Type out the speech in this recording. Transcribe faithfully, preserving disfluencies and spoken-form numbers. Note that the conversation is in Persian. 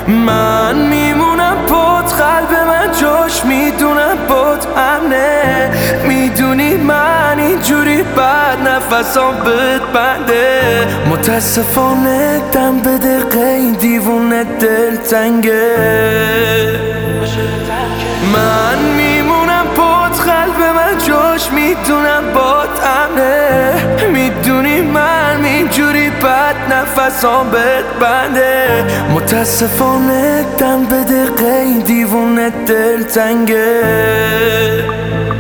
من میمونم پت، قلب من جاش میدونم پت امنه. میدونی من اینجوری بد نفسام بد بنده. متاسفانه دم به دقیقه این دیوونه دل تنگه. من میمونم پت، قلب من جاش میدونم پت امنه. میدونی من اینجوری بد نفسام بد بنده. متاسفانه دم به دقیقه این دیوونه دل تنگه.